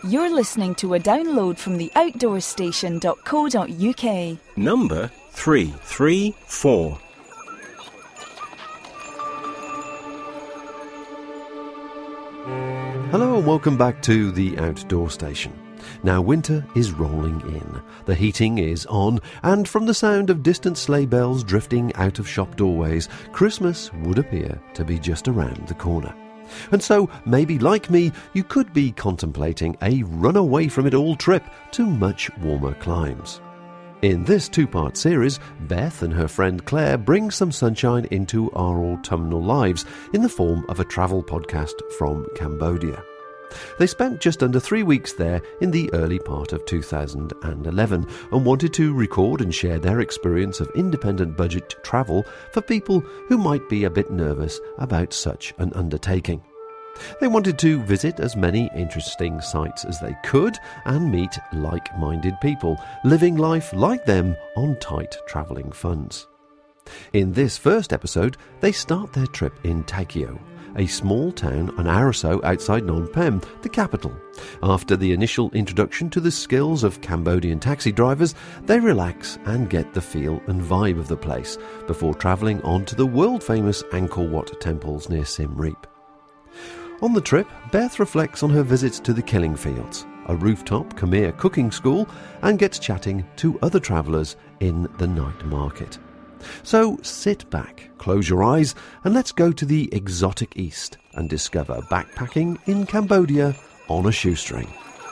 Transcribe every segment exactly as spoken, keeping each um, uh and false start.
You're listening to a download from the outdoor station dot co dot uk. Number three three four. Hello and welcome back to the Outdoor Station. Now winter is rolling in, the heating is on, and from the sound of distant sleigh bells drifting out of shop doorways, Christmas would appear to be just around the corner. And so, maybe like me, you could be contemplating a run away from it all trip to much warmer climes. In this two-part series, Beth and her friend Claire bring some sunshine into our autumnal lives in the form of a travel podcast from Cambodia. They spent just under three weeks there in the early part of two thousand eleven and wanted to record and share their experience of independent budget travel for people who might be a bit nervous about such an undertaking. They wanted to visit as many interesting sites as they could and meet like-minded people living life like them on tight travelling funds. In this first episode, they start their trip in Tak Yeo, a small town an hour or so outside Phnom Penh, the capital. After the initial introduction to the skills of Cambodian taxi drivers, they relax and get the feel and vibe of the place before travelling on to the world-famous Angkor Wat temples near Siem Reap. On the trip, Beth reflects on her visits to the Killing Fields, a rooftop Khmer cooking school, and gets chatting to other travellers in the night market. So sit back, close your eyes, and let's go to the exotic East and discover backpacking in Cambodia on a shoestring.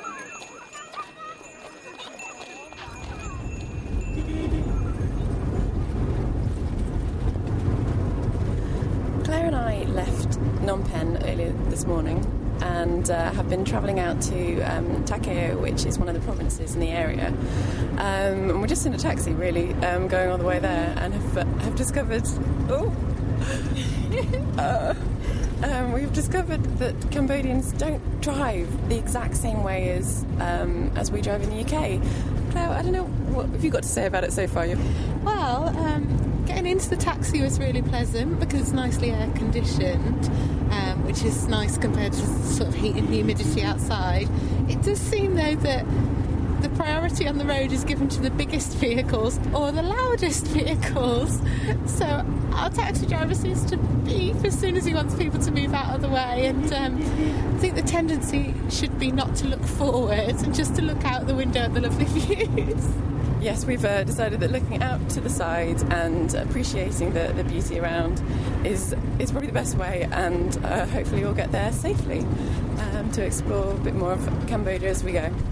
Claire and I left Phnom Penh earlier this morning and uh, have been travelling out to um, Tak Yeo, which is one of the provinces in the area. Um, and we're just in a taxi, really, um, going all the way there, and have, uh, have discovered... Oh! uh, um, we've discovered that Cambodians don't drive the exact same way as um, as we drive in the U K. Claire, I don't know, what have you got to say about it so far? Well, um, getting into the taxi was really pleasant because it's nicely air conditioned, um, which is nice compared to sort of heat and humidity outside. It does seem though that the priority on the road is given to the biggest vehicles or the loudest vehicles. So our taxi driver seems to beep as soon as he wants people to move out of the way, and um, I think the tendency should be not to look forward and just to look out the window at the lovely views. Yes, we've uh, decided that looking out to the side and appreciating the, the beauty around is is probably the best way, and uh, hopefully we'll get there safely um, to explore a bit more of Cambodia as we go.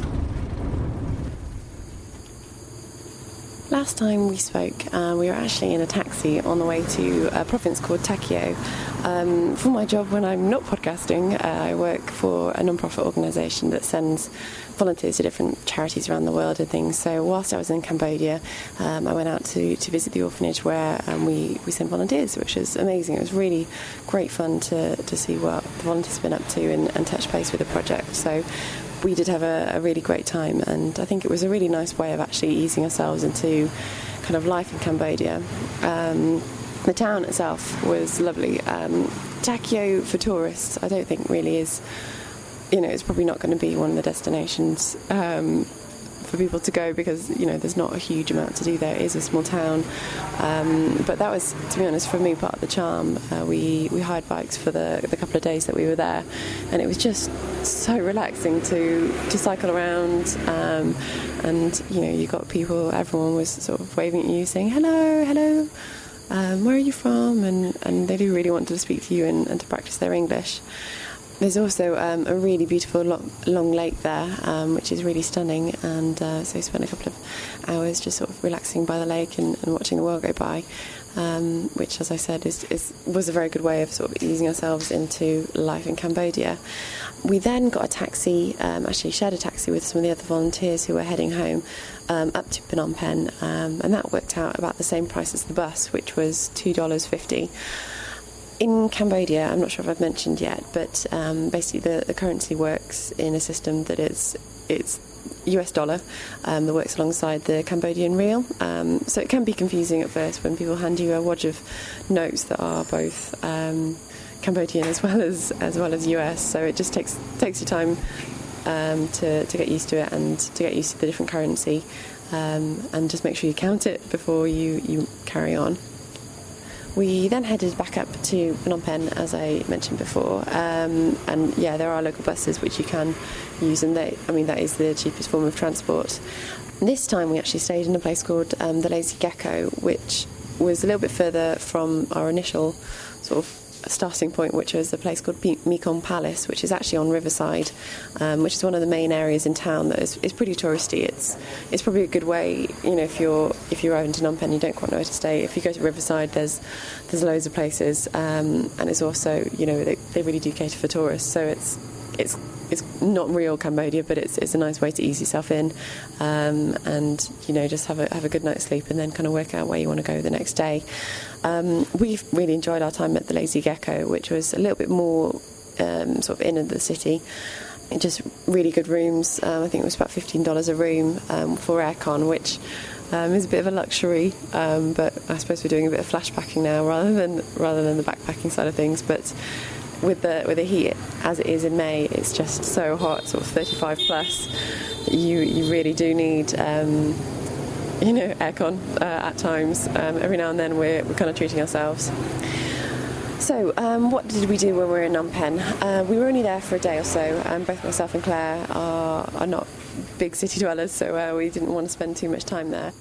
Last time we spoke, uh, we were actually in a taxi on the way to a province called Tak Yeo. Um, for my job, when I'm not podcasting, uh, I work for a non-profit organisation that sends volunteers to different charities around the world and things. So whilst I was in Cambodia, um, I went out to, to visit the orphanage where um, we, we send volunteers, which was amazing. It was really great fun to, to see what the volunteers have been up to and, and touch base with the project. So we did have a, a really great time, and I think it was a really nice way of actually easing ourselves into kind of life in Cambodia. Um, the town itself was lovely. Um, Tak Yeo for tourists, I don't think really is, you know, it's probably not going to be one of the destinations um, for people to go because, you know, there's not a huge amount to do there. It is a small town. Um, but that was, to be honest, for me, part of the charm. Uh, we, we hired bikes for the, the couple of days that we were there, and it was just so relaxing to, to cycle around. Um, and, you know, you got people, everyone was sort of waving at you, saying, hello, hello, um, where are you from? And, and they do really want to speak to you and, and to practice their English. There's also um, a really beautiful long, long lake there, um, which is really stunning, and uh, so we spent a couple of hours just sort of relaxing by the lake and, and watching the world go by, um, which, as I said, is, is was a very good way of sort of easing ourselves into life in Cambodia. We then got a taxi, um, actually shared a taxi with some of the other volunteers who were heading home um, up to Phnom Penh, um, and that worked out about the same price as the bus, which was two dollars fifty. In Cambodia, I'm not sure if I've mentioned yet, but um, basically the, the currency works in a system that is it's U S dollar um, that works alongside the Cambodian riel. Um, so it can be confusing at first when people hand you a wad of notes that are both um, Cambodian as well as as well as U S. So it just takes takes your time um, to, to get used to it and to get used to the different currency, um, and just make sure you count it before you, you carry on. We then headed back up to Phnom Penh, as I mentioned before, um, and yeah, there are local buses which you can use, and they, I mean, that is the cheapest form of transport. This time we actually stayed in a place called um, the Lazy Gecko, which was a little bit further from our initial sort of starting point, which was a place called Mekong Palace, which is actually on Riverside, um, which is one of the main areas in town that is, is pretty touristy. It's it's probably a good way, you know, if you're if you're arriving to Phnom Penh, you don't quite know where to stay. If you go to Riverside, there's there's loads of places, um, and it's also, you know, they, they really do cater for tourists, so it's it's it's not real Cambodia, but it's it's a nice way to ease yourself in, um, and you know, just have a have a good night's sleep and then kind of work out where you want to go the next day. Um, we've really enjoyed our time at the Lazy Gecko, which was a little bit more um, sort of in the city. It just really good rooms. Um, I think it was about fifteen dollars a room um, for aircon, which um, is a bit of a luxury. Um, but I suppose we're doing a bit of flashbacking now rather than rather than the backpacking side of things. But with the with the heat as it is in May, it's just so hot, sort of thirty-five plus. You you really do need. Um, you know, aircon uh, at times. Um, every now and then we're, we're kind of treating ourselves. So, um, what did we do when we were in Phnom Penh? Uh, we were only there for a day or so. Um, both myself and Claire are, are not big city dwellers, so uh, we didn't want to spend too much time there.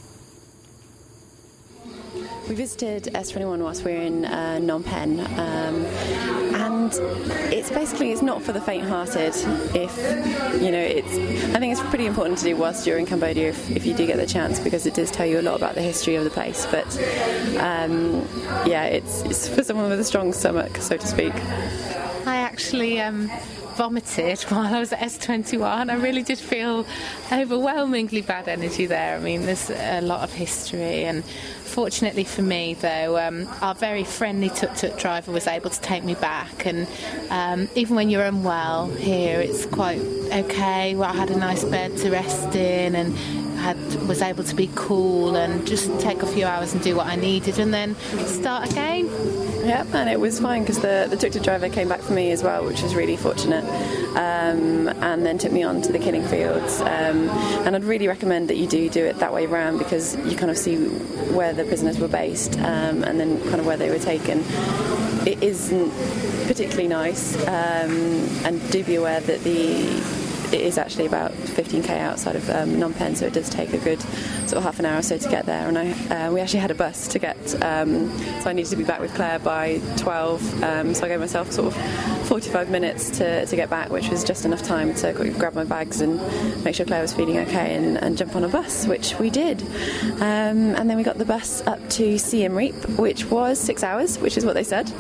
We visited S twenty-one whilst we were in uh, Phnom Penh, um, and it's basically it's not for the faint-hearted. If you know, it's I think it's pretty important to do whilst you're in Cambodia if, if you do get the chance, because it does tell you a lot about the history of the place. But um, yeah, it's, it's for someone with a strong stomach, so to speak. I actually um, vomited while I was at S twenty-one. I really did feel overwhelmingly bad energy there. I mean, there's a lot of history, and fortunately for me, though, um, our very friendly tuk-tuk driver was able to take me back. And um, even when you're unwell here, it's quite okay. Well, I had a nice bed to rest in, and had was able to be cool and just take a few hours and do what I needed, and then start again. Yeah, and it was fine because the, the tuk-tuk driver came back for me as well, which was really fortunate, um, and then took me on to the killing fields. Um, and I'd really recommend that you do do it that way around, because you kind of see where the prisoners were based, um, and then kind of where they were taken. It isn't particularly nice, um, and do be aware that the it is actually about fifteen k outside of um, Phnom Penh, so it does take a good sort of half an hour or so to get there. And I, uh, we actually had a bus to get, um, so I needed to be back with Claire by twelve. Um, so I gave myself sort of forty-five minutes to, to get back, which was just enough time to grab my bags and make sure Claire was feeling okay, and, and jump on a bus, which we did. Um, and then we got the bus up to Siem Reap, which was six hours, which is what they said.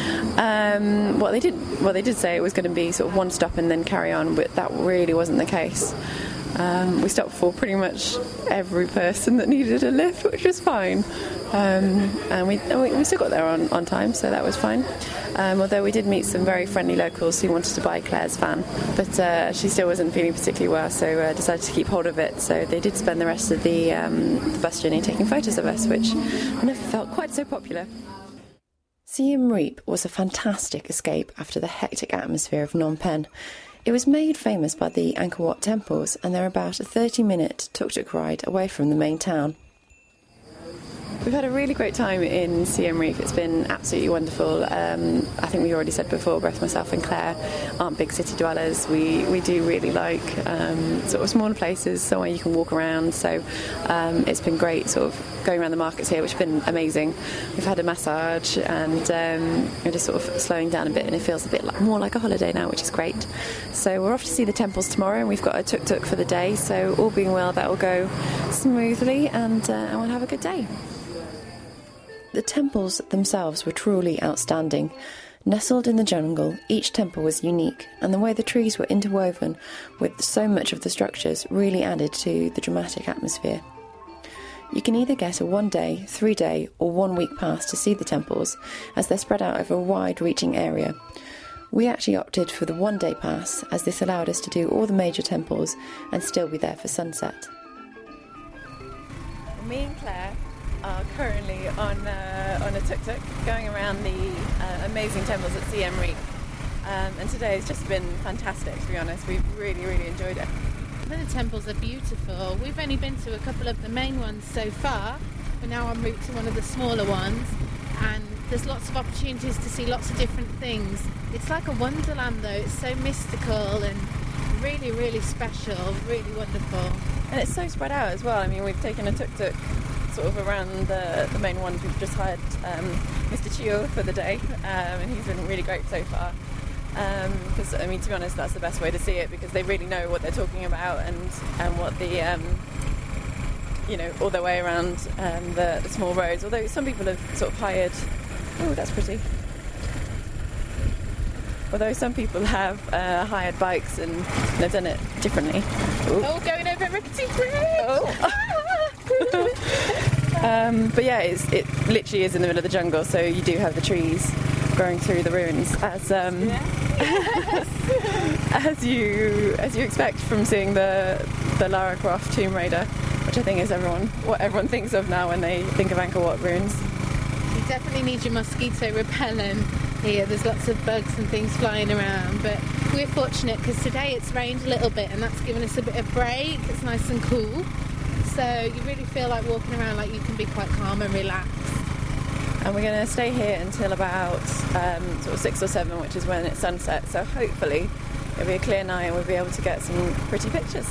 Um, what they did, well, they did say it was going to be sort of one stop and then carry on, but that really wasn't the case. Um, we stopped for pretty much every person that needed a lift, which was fine. Um, and we, we still got there on, on time, so that was fine. Um, although we did meet some very friendly locals who wanted to buy Claire's van, but uh, she still wasn't feeling particularly well, so uh, decided to keep hold of it. So they did spend the rest of the, um, the bus journey taking photos of us, which I never felt quite so popular. Siem Reap was a fantastic escape after the hectic atmosphere of Phnom Penh. It was made famous by the Angkor Wat temples, and they're about a thirty-minute tuk-tuk ride away from the main town. We've had a really great time in Siem Reap. It's been absolutely wonderful. Um, I think we already said before, both myself and Claire aren't big city dwellers. We we do really like um, sort of smaller places, somewhere you can walk around. So um, it's been great sort of going around the markets here, which have been amazing. We've had a massage, and um, we're just sort of slowing down a bit, and it feels a bit like, more like a holiday now, which is great. So we're off to see the temples tomorrow, and we've got a tuk-tuk for the day. So all being well, that will go smoothly, and, uh, and we'll have a good day. The temples themselves were truly outstanding. Nestled in the jungle, each temple was unique, and the way the trees were interwoven with so much of the structures really added to the dramatic atmosphere. You can either get a one-day, three-day or one-week pass to see the temples, as they're spread out over a wide-reaching area. We actually opted for the one-day pass, as this allowed us to do all the major temples and still be there for sunset. Me and Claire are currently on uh, on a tuk-tuk going around the uh, amazing temples at Siem Reap. Um, and today has just been fantastic, to be honest. We've really, really enjoyed it. The temples are beautiful. We've only been to a couple of the main ones so far. We're now en route to one of the smaller ones, and there's lots of opportunities to see lots of different things. It's like a wonderland though. It's so mystical and really, really special, really wonderful. And it's so spread out as well. I mean, we've taken a tuk-tuk sort of around the, the main ones. We've just hired um, Mister Chio for the day, um, and he's been really great so far. Because, um, I mean, to be honest, that's the best way to see it, because they really know what they're talking about and, and what the, um, you know, all their way around um, the, the small roads. Although some people have sort of hired... Oh, that's pretty. Although some people have uh, hired bikes and they've done it differently. Ooh. Oh, going over rickety bridge! Oh. um, but yeah, it's, it literally is in the middle of the jungle, so you do have the trees growing through the ruins, as um, Yes. as you as you expect from seeing the the Lara Croft Tomb Raider, which I think is everyone what everyone thinks of now when they think of Angkor Wat ruins. You definitely need your mosquito repellent here. There's lots of bugs and things flying around, but we're fortunate because today it's rained a little bit and that's given us a bit of break. It's nice and cool, so you really feel like walking around like you can be quite calm and relaxed. And we're going to stay here until about um, sort of six or seven, which is when it's sunset. So hopefully it'll be a clear night and we'll be able to get some pretty pictures.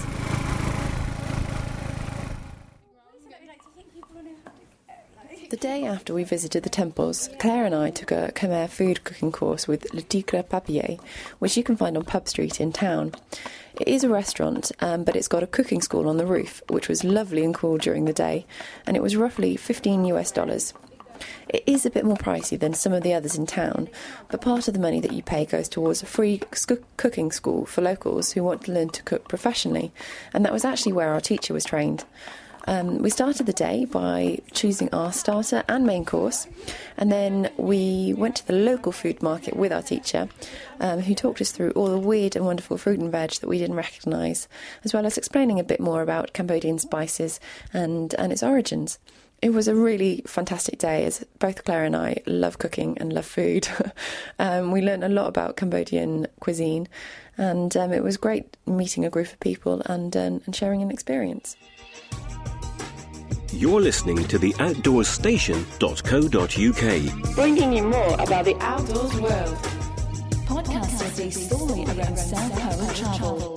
The day after we visited the temples, Claire and I took a Khmer food cooking course with Le Tigre Papier, which you can find on Pub Street in town. It is a restaurant, um, but it's got a cooking school on the roof, which was lovely and cool during the day, and it was roughly fifteen US dollars. It is a bit more pricey than some of the others in town, but part of the money that you pay goes towards a free sc- cooking school for locals who want to learn to cook professionally, and that was actually where our teacher was trained. Um, we started the day by choosing our starter and main course, and then we went to the local food market with our teacher, um, who talked us through all the weird and wonderful fruit and veg that we didn't recognise, as well as explaining a bit more about Cambodian spices and, and its origins. It was a really fantastic day, as both Claire and I love cooking and love food. um, we learned a lot about Cambodian cuisine, and um, it was great meeting a group of people and, um, and sharing an experience. You're listening to the outdoors station dot co dot uk. Bringing you more about the outdoors world. Podcasts based solely around self-powered travel.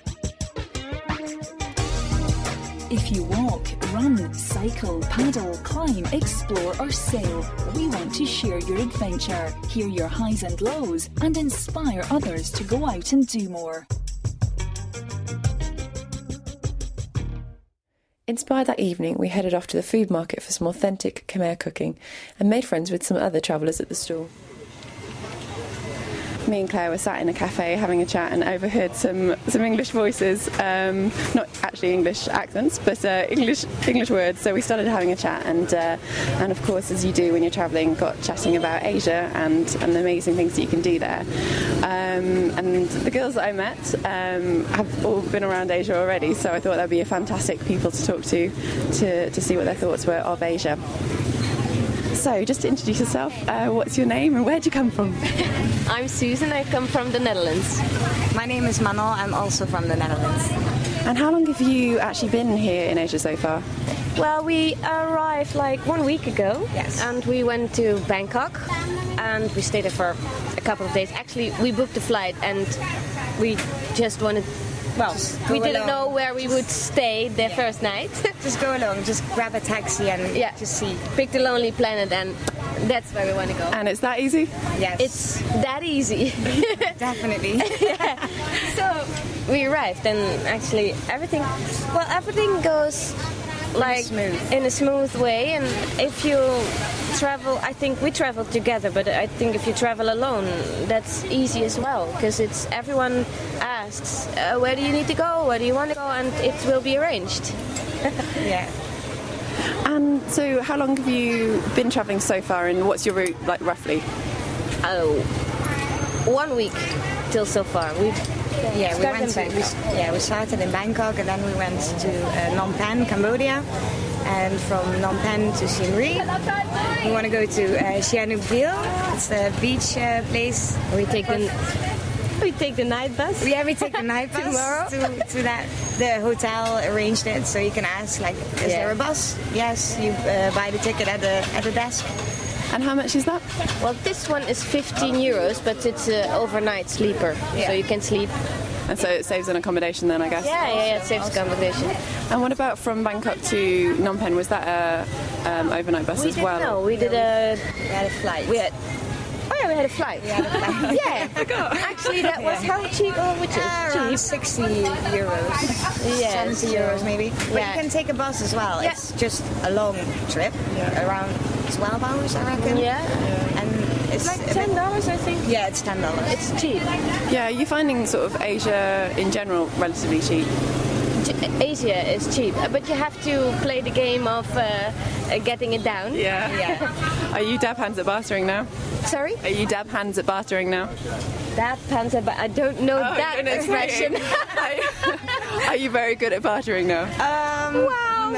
If you walk, run, cycle, paddle, climb, explore or sail, we want to share your adventure, hear your highs and lows, and inspire others to go out and do more. Inspired that evening, we headed off to the food market for some authentic Khmer cooking and made friends with some other travellers at the stall. Me and Claire were sat in a cafe having a chat and overheard some, some English voices, um, not actually English accents, but uh, English English words. So we started having a chat, and uh, and of course, as you do when you're travelling, got chatting about Asia and, and the amazing things that you can do there. Um, and the girls that I met um, have all been around Asia already, so I thought that'd be a fantastic people to talk to, to, to see what their thoughts were of Asia. So, just to introduce yourself, uh, what's your name and where'd you come from? I'm Susan, I come from the Netherlands. My name is Manon, I'm also from the Netherlands. And how long have you actually been here in Asia so far? Well, we arrived like one week ago. Yes. And we went to Bangkok and we stayed there for a couple of days. Actually, we booked the flight and we just wanted... Well, we didn't along. know where we would stay the yeah. first night. Just go along, just grab a taxi and yeah. just see. Pick the Lonely Planet and that's where we want to go. And it's that easy? Yes. It's that easy. Definitely. Yeah. So we arrived and actually everything, well, everything goes like smooth. in a smooth way, and if you travel, I think we traveled together, but I think if you travel alone, that's easy as well, because it's everyone asks uh, where do you need to go, where do you want to go, and it will be arranged. Yeah. And so how long have you been travelling so far, and what's your route like roughly? Oh, one week till so far. We've Yeah, we went to, we, yeah, we started in Bangkok and then we went to uh, Phnom Penh, Cambodia, and from Phnom Penh to Siem Reap. We want to go to uh, Sihanoukville. It's a beach uh, place. We take the we take the night bus. Yeah, we take the night bus Tomorrow. to, to that. The hotel arranged it, so you can ask like, is Yeah. there a bus? Yes, you uh, buy the ticket at the at the desk. And how much is that? Well, this one is fifteen euros, but it's an overnight sleeper, Yeah. so you can sleep. And so it saves on accommodation then, I guess. Yeah, yeah, yeah, it saves accommodation. And what about from Bangkok to Phnom Penh? Was that a um, overnight bus We as did well? no, we did a We had a flight. we had. Oh yeah, we had a flight. We had a flight. Yeah, actually that was how cheap? Oh, which is Uh, around cheap. sixty euros, Yeah, seventy so- euros maybe. But Yeah. you can take a bus as well. Yeah. It's just a long trip, around twelve hours, I reckon. Yeah, And it's like a bit- ten dollars, I think. Yeah, it's ten dollars. It's cheap. Yeah, are you finding sort of Asia in general relatively cheap? J- Asia is cheap, uh, but you have to play the game of uh, uh, getting it down. Yeah. Yeah. Are you dab hands at bartering now? Sorry, Are you dab hands at bartering now? that panta, but I don't know Oh, that goodness expression. me. Are you very good at bartering now? Um, Wow.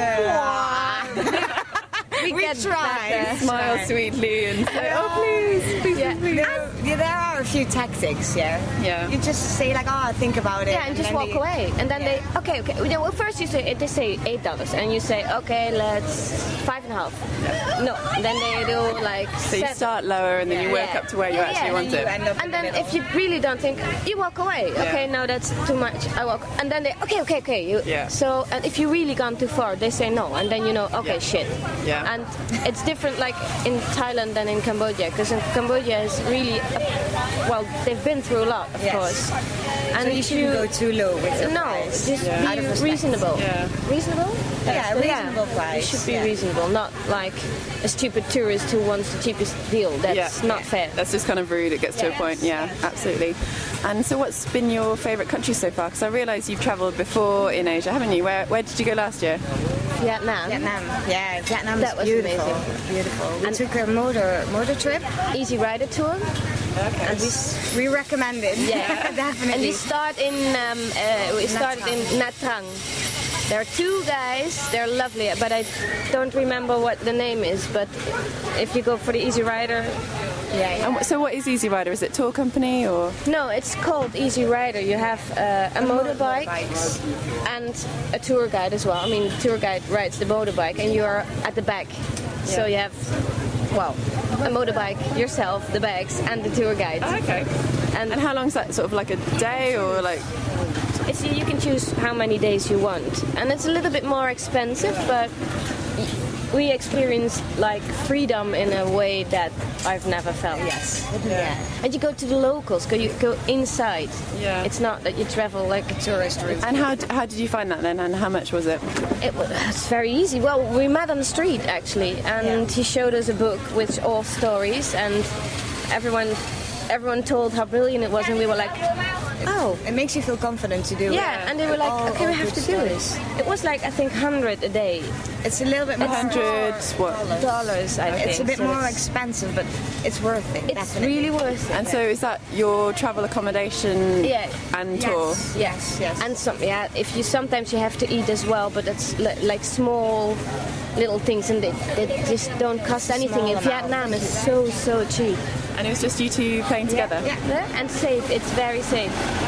no. we We get try. better. Smile Right. sweetly and say, oh please, please, Yeah. please. There, yeah, there are a few tactics, yeah. Yeah. You just say like, oh, think about it. Yeah, and just then walk they- away, and then Yeah. they okay, okay. You know, well, first you say they say eight dollars, and you say okay, let's five and a half. No, then they do like. So you seven. start lower and then you work Yeah. up to where you Yeah, actually yeah, want And you it. end up in And the then middle. if you really don't think, you walk away. Okay, no, that's too much. I walk, and then they okay, okay, okay. You, Yeah. So, and if you really gone too far, they say no, and then you know, okay, Yeah. shit. Yeah. And it's different, like in Thailand than in Cambodia, because in Cambodia is really, well, they've been through a lot, of Yes. course. And So you shouldn't go too low with the no, price. just Out of be respect. reasonable. Yeah. Reasonable? Yeah, reasonable price, It should be yeah. reasonable, not like a stupid tourist who wants the cheapest deal. That's Yeah. not fair. That's just kind of rude. It gets to a Yes, point. Yeah, absolutely. And so, what's been your favourite country so far? Because I realise you've travelled before in Asia, haven't you? Where Where did you go last year? Vietnam. Vietnam. Yeah, Vietnam That is was beautiful. amazing. Beautiful. We And- took a motor motor trip. Easy rider tour. Okay. And we We recommend it. Yeah, definitely. And we start in um, uh, we started in Nha Trang. There are two guys. They're lovely, but I don't remember what the name is. But if you go for the Easy Rider, yeah, yeah. And wh- so, what is Easy Rider? Is it tour company or? no, it's called Easy Rider. You have uh, a motorbike motorbikes. and a tour guide as well. I mean, the tour guide rides the motorbike, and you are at the back. So you have, well, a motorbike, yourself, the bags, and the tour guide. Okay. And, And how long is that? Sort of like a day or like? It's, you can choose how many days you want, and it's a little bit more expensive, but y- we experience like freedom in a way that I've never felt. Yes, Yeah. and you go to the locals, go you go inside. Yeah. It's not that you travel like a tourist route. And how d- how did you find that then? And how much was it? It was it's very easy. Well, we met on the street actually, and he showed us a book with all stories, and everyone everyone told how brilliant it was, and we were like, oh. It makes you feel confident to do it. Yeah, and they were like, All- okay, all we have good to do stories. this. It was like, I think, one hundred a day. It's a little bit more. Hundred what? Dollars, I think. It's a bit So more it's- expensive, but it's worth it. It's definitely. really worth it. And so, is that your travel accommodation Yeah. and tour? Yes, yes, yes. And some, yeah, if you sometimes you have to eat as well, but it's li- like small little things, and they, they just don't cost anything. In amount. Vietnam, it's so so cheap. And it was just you two playing together? Yeah, and safe. It's very safe.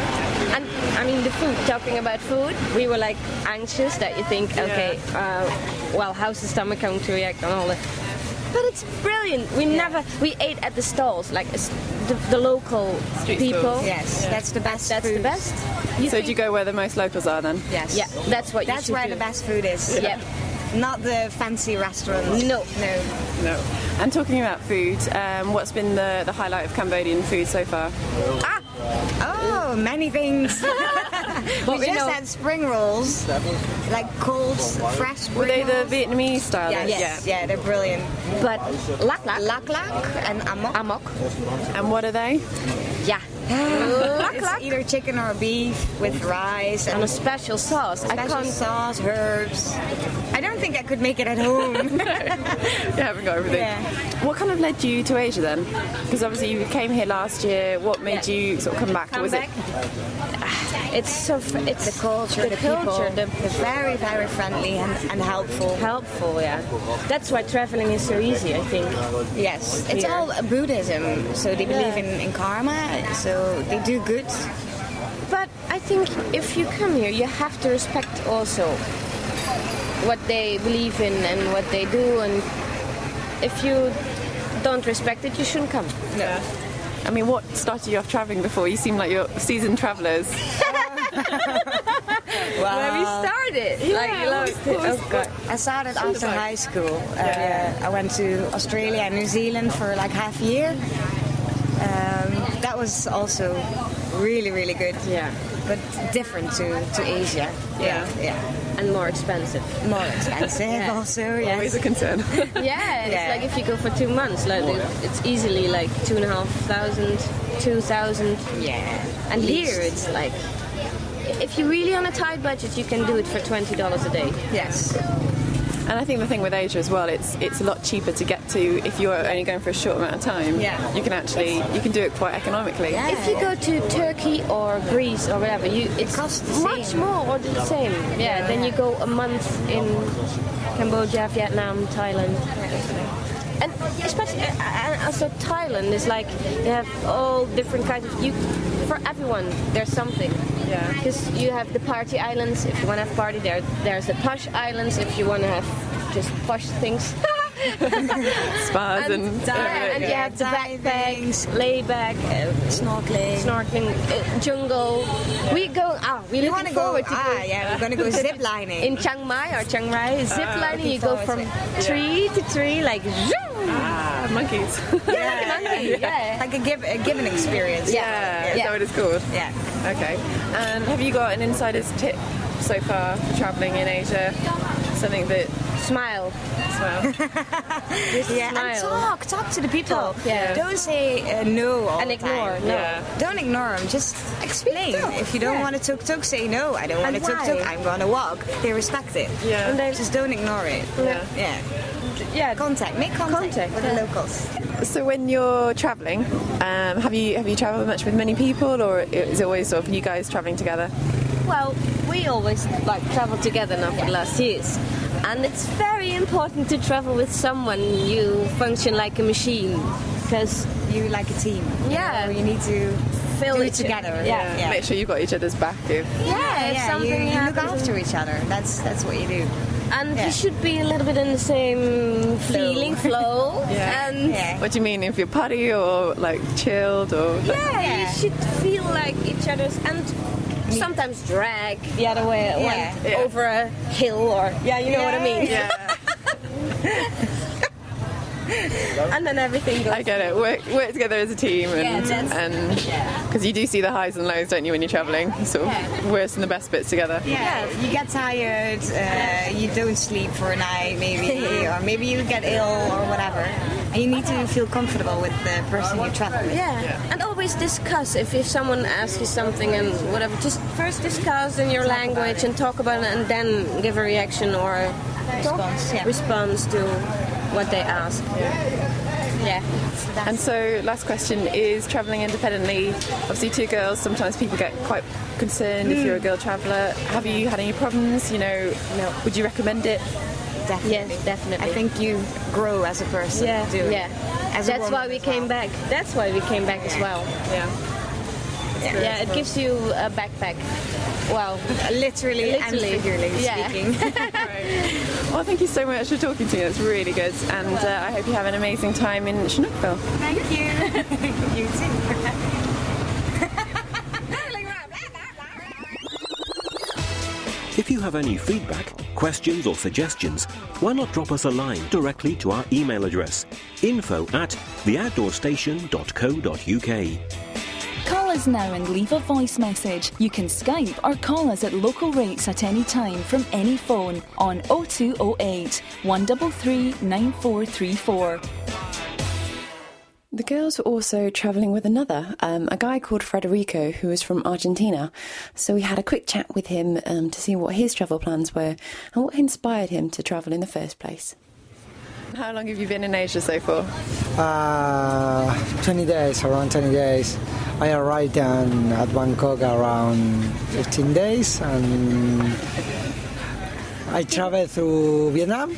And I mean the food. Talking about food, we were like anxious that you think, okay, uh, well, how's the stomach going to react and all that. But it's brilliant. We never we ate at the stalls, like it's the, the local Street people. stalls. Yes, that's the best. That's food. the best. So, do you go where the most locals are then? Yes. Yeah, that's what you That's should where do. the best food is. Yep. Not the fancy restaurants. No. No. No. And talking about food, um, what's been the, the highlight of Cambodian food so far? Ah! Oh, many things. we we just know- had spring rolls, like cold, fresh spring Were they the rolls. Vietnamese style? Yes. then? Yeah, they're brilliant. But lak lak, Lak lak and amok. amok. And what are they? Yeah. It's lak. either chicken or beef with rice On and a special sauce. I special can't. sauce, herbs. I don't think I could make it at home. You haven't got everything. Yeah. What kind of led you to Asia then? Because obviously you came here last year. What made Yeah. you sort of come back? Come or was back. it? It's so fr- it's The culture, the, the, culture, people, the they're very, very friendly and, and helpful. helpful. Yeah, that's why traveling is so easy. I think. Yes, it's Here. all Buddhism, so they believe Yeah. in, in karma, so they do good. But I think if you come here, you have to respect also what they believe in and what they do, and if you don't respect it, you shouldn't come. Yeah. I mean, what started you off travelling before? You seem like you're seasoned travellers. Wow. Where we started, like you know, oh God. I started after high school. Uh, I went to Australia and New Zealand for like half a year. Um, that was also really, really good. Yeah. But different to, to Asia. Yeah. Yeah. And more expensive. More expensive Yeah. also, Always yes. a concern. Yeah, it's Yeah. like if you go for two months, like it, it's easily like two and a half thousand, two thousand. Yeah. And At here least. it's like, if you're really on a tight budget, you can do it for twenty dollars a day. Yes. And I think the thing with Asia as well, it's it's a lot cheaper to get to if you're only going for a short amount of time. Yeah. You can actually you can do it quite economically. Yeah. If you go to Turkey or Greece or whatever, you it's costs the much same. more or the same. Yeah. Then you go a month in Cambodia, Vietnam, Thailand. And especially, uh, and also Thailand is like they have all different kinds of you. For everyone, there's something. Yeah. Because you have the party islands. If you want to have party, there there's the posh islands. If you want to have just posh things. Spas and, and, yeah, and you have the backpack, layback, uh, Snorkeling. snorkeling, uh, jungle. We go. Ah, we We looking want to go. forward to Ah, go. yeah, we're gonna go zip lining. In Chiang Mai or Chiang Rai, zip lining, you go forward from to tree to tree, like zoom. ah, monkeys. Yeah, monkey, yeah. Like a give a given experience. Yeah, is Yeah. that what it's called? Yeah. Okay. And have you got an insider's tip so far for travelling in Asia? Something that Smile. well, Just Yeah, and smile. talk, talk to the people. Talk, yeah. Don't say uh, no all And the ignore, time. no. Yeah. Don't ignore them. Just explain. If you don't yeah. want a tuk-tuk, say no. I don't want And a tuk-tuk. why? I'm gonna walk. They respect it. Yeah. And they- Just don't ignore it. Yeah. Yeah. Yeah. Contact. Make contact, Contact, with yeah. the locals. So when you're travelling, um, have you have you travelled much with many people, or is it always sort of you guys travelling together? Well, we always like travel together now for the last years, and it's very important to travel with someone you function like a machine, because You like a team. you Yeah. know, You need to Fill do each- it together. yeah. Yeah. Make sure you've got each other's back. If yeah, if Yeah, something you, you look happens, after each other. That's that's what you do. and Yeah. you should be a little bit in the same feeling flow, Yeah. and Yeah. what do you mean? If you're putty or like chilled or yeah, Yeah. you should feel like each other's, and sometimes drag the other way Yeah. one Yeah. over a hill, or yeah, you know what I mean. yeah, And then everything goes. I get it. Work work together as a team, and Yeah, that's- and because you do see the highs and lows, don't you, when you're travelling? Sort of worst and the best bits together. Yeah, you get tired, uh, you don't sleep for a night maybe, or maybe you get ill or whatever. And you need to feel comfortable with the person you travel with. Yeah. and always discuss. If, if someone asks you something and whatever, just first discuss in your language and talk about it, and then give a reaction or a Response, yeah. response to what they ask. Yeah. And so, last question is travelling independently. Obviously, two girls. Sometimes people get quite concerned if you're a girl traveller. Have you had any problems? You know, No. would you recommend it? Definitely. Yes, definitely. I think you grow as a person. Yeah, doing yeah. it. As a That's woman why we as came well. back. That's why we came back as well. Yeah. Yeah, it gives you a backpack. Well, Literally, Literally. and figuratively Yeah. speaking. Well, thank you so much for talking to me. It's really good, and uh, I hope you have an amazing time in Chinookville. Thank you. You too. If you have any feedback, questions or suggestions, why not drop us a line directly to our email address, info at the outdoor station dot co dot uk. Call us now and leave a voice message. You can Skype or call us at local rates at any time from any phone on oh two oh eight, one three three, nine four three four. The girls were also travelling with another, um, a guy called Federico, who was from Argentina. So we had a quick chat with him um, to see what his travel plans were and what inspired him to travel in the first place. And how long have you been in Asia so far? Uh, twenty days, around twenty days. I arrived um, at Bangkok around fifteen days, and I traveled through Vietnam,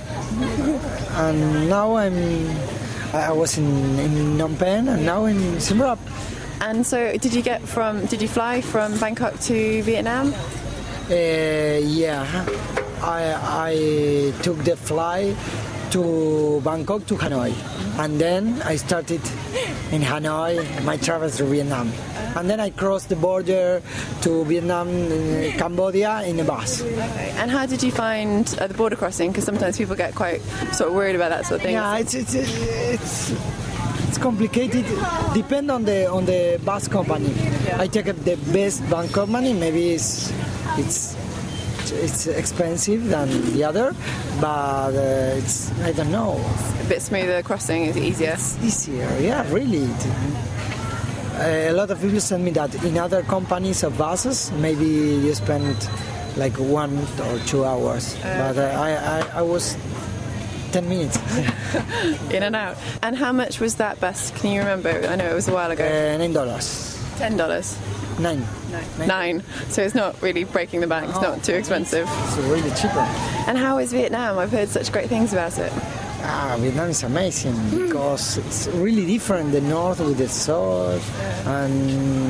and now I'm. I was in, in Phnom Penh, and now in Siem Reap. And so, did you get from? Did you fly from Bangkok to Vietnam? Uh, yeah, I I took the flight to Bangkok to Hanoi, and then I started in Hanoi my travel through Vietnam, and then I crossed the border to Vietnam, uh, Cambodia in a bus. Okay. And how did you find uh, the border crossing? Because sometimes people get quite sort of worried about that sort of thing. Yeah, it's it's it's. It's complicated. Depend on the on the bus company. Yeah. I take the best bus company. Maybe it's it's it's expensive than the other, but uh, it's I don't know. A bit smoother crossing is easier. It's easier, yeah, really. Uh, a lot of people send me that in other companies of buses, maybe you spend like one or two hours, uh, but uh, I, I I was. Ten minutes. In and out. And how much was that bus? Can you remember? I know it was a while ago. Uh, nine dollars. Ten dollars. Nine. Nine. Nine. So it's not really breaking the bank. It's no, not too expensive. It's really cheaper. And how is Vietnam? I've heard such great things about it. Ah, Vietnam is amazing because it's really different. The north with the south, and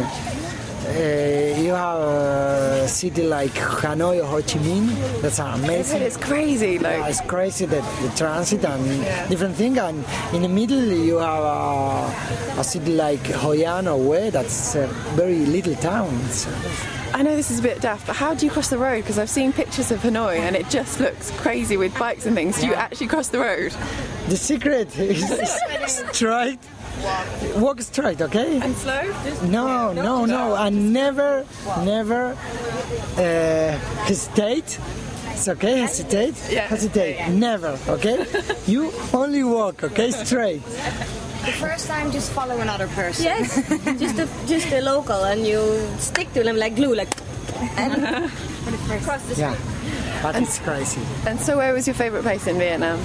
uh, you have a city like Hanoi or Ho Chi Minh. That's amazing. It's crazy. Like yeah, it's crazy that the transit and yeah. different thing. And in the middle you have a, a city like Hoi An or Hue. That's a very little town. It's, I know this is a bit daft, but how do you cross the road? Because I've seen pictures of Hanoi and it just looks crazy with bikes and things. Do you actually cross the road? The secret is straight. Walk straight, okay? And slow? No, no, no. And never, never uh, hesitate. It's okay, hesitate. Yeah. Hesitate. Never, okay? You only walk, okay? Straight. The first time, just follow another person. Yes, just a just a local, and you stick to them like glue, like. And cross the street. Yeah, but and, it's crazy. And so, where was your favourite place in Vietnam?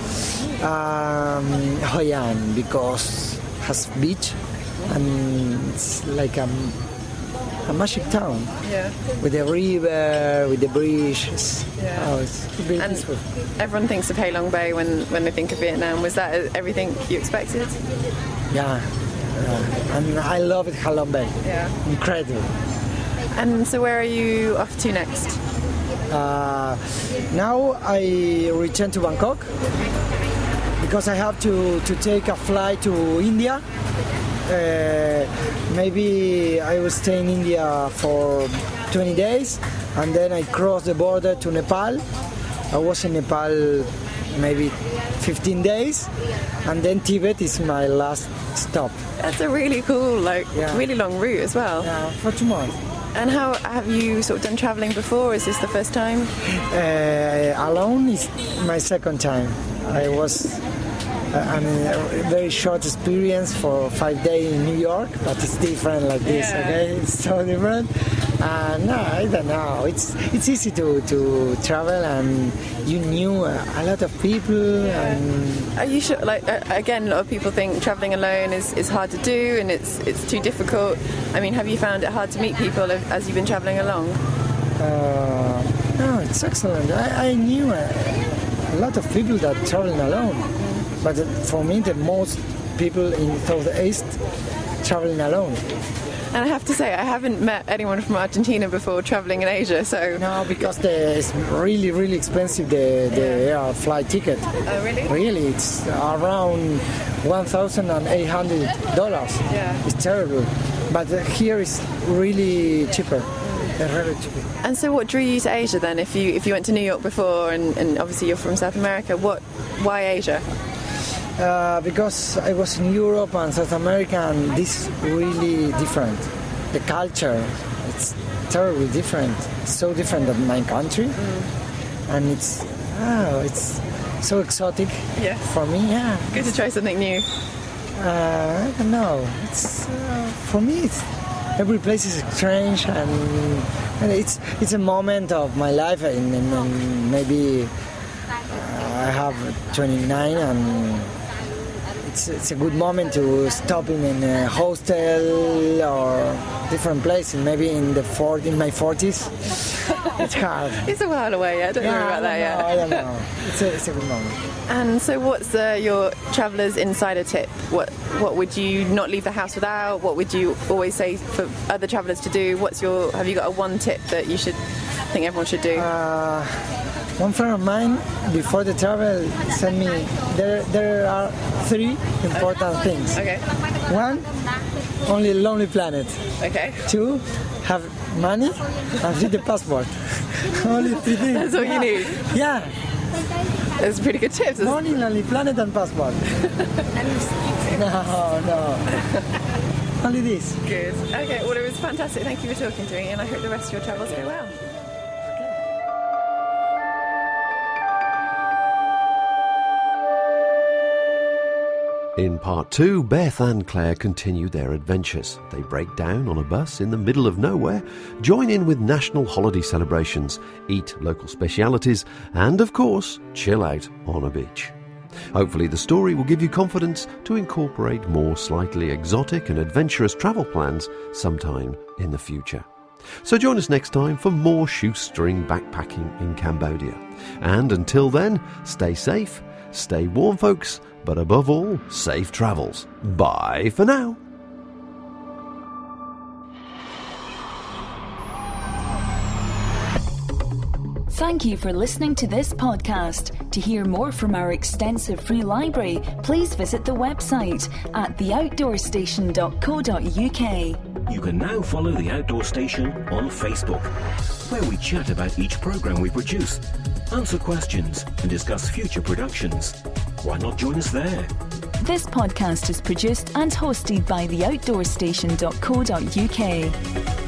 Um, Hoi An, because it has beach and it's like a, a magic town. Yeah. With the river, with the bridges. Yeah. Oh, it's really and peaceful. Everyone thinks of Halong Bay when, when they think of Vietnam. Was that everything you expected? Yeah. yeah. And I love it, Halong Bay. Yeah. Incredible. And so where are you off to next? Uh, now I return to Bangkok because I have to, to take a flight to India. Uh, maybe I will stay in India for twenty days and then I cross the border to Nepal. I was in Nepal maybe fifteen days and then Tibet is my last stop. That's a really cool, like, yeah. really long route as well. Yeah, for two months. And how have you sort of done travelling before? Is this the first time? Uh, alone is my second time. I was uh, I mean, a very short experience for five days in New York, but it's different like this, yeah. okay? It's so different. Uh, no, I don't know. It's it's easy to, to travel and you knew a, a lot of people. Yeah. And are you sure? Like uh, again, a lot of people think travelling alone is, is hard to do and it's it's too difficult. I mean, have you found it hard to meet people as you've been travelling along? Uh, no, it's excellent. I, I knew a, a lot of people that traveling alone, but for me, the most people in Southeast traveling alone. And I have to say, I haven't met anyone from Argentina before travelling in Asia, so... No, because the, it's really, really expensive, the, the yeah. air flight ticket. Oh, really? Really, it's around one thousand eight hundred dollars. Yeah. It's terrible. But here it's really cheaper. Mm. Really cheaper. And so what drew you to Asia then? If you if you went to New York before, and, and obviously you're from South America, what? Why Asia? Uh, because I was in Europe and South America, and this is really different. The culture, it's terribly different. It's so different than my country, mm. and it's oh, it's so exotic yes. for me. Yeah, good to try something new. Uh, I don't know. It's uh, for me. It's every place is strange, and, and it's it's a moment of my life, and, and, and maybe. Uh, I have twenty-nine, and it's it's a good moment to stop in, in a hostel or different place. Maybe in the fort in my forties. It's hard. It's a while away. Yeah, don't yeah, worry about that know, yet. I don't know. It's a, it's a good moment. And so, what's uh, your traveller's insider tip? What what would you not leave the house without? What would you always say for other travellers to do? What's your have you got a one tip that you should think everyone should do? Uh, one friend of mine before the travel sent me there there are three important okay. things. Okay. One, only Lonely Planet. Okay. Two, have money, and three, the passport. Only three things. That's all yeah. you need. Yeah. That's pretty good tips. Money, Lonely Planet, and passport. no, no. Only this. Good. Okay, well, it was fantastic. Thank you for talking to me, and I hope the rest of your travels go well. In part two, Beth and Claire continue their adventures. They break down on a bus in the middle of nowhere, join in with national holiday celebrations, eat local specialities, and, of course, chill out on a beach. Hopefully the story will give you confidence to incorporate more slightly exotic and adventurous travel plans sometime in the future. So join us next time for more shoestring backpacking in Cambodia. And until then, stay safe, stay warm, folks, but above all, safe travels. Bye for now. Thank you for listening to this podcast. To hear more from our extensive free library, please visit the website at the outdoor station dot co dot uk. You can now follow The Outdoor Station on Facebook, where we chat about each programme we produce, answer questions and discuss future productions. Why not join us there? This podcast is produced and hosted by the outdoor station dot co dot uk.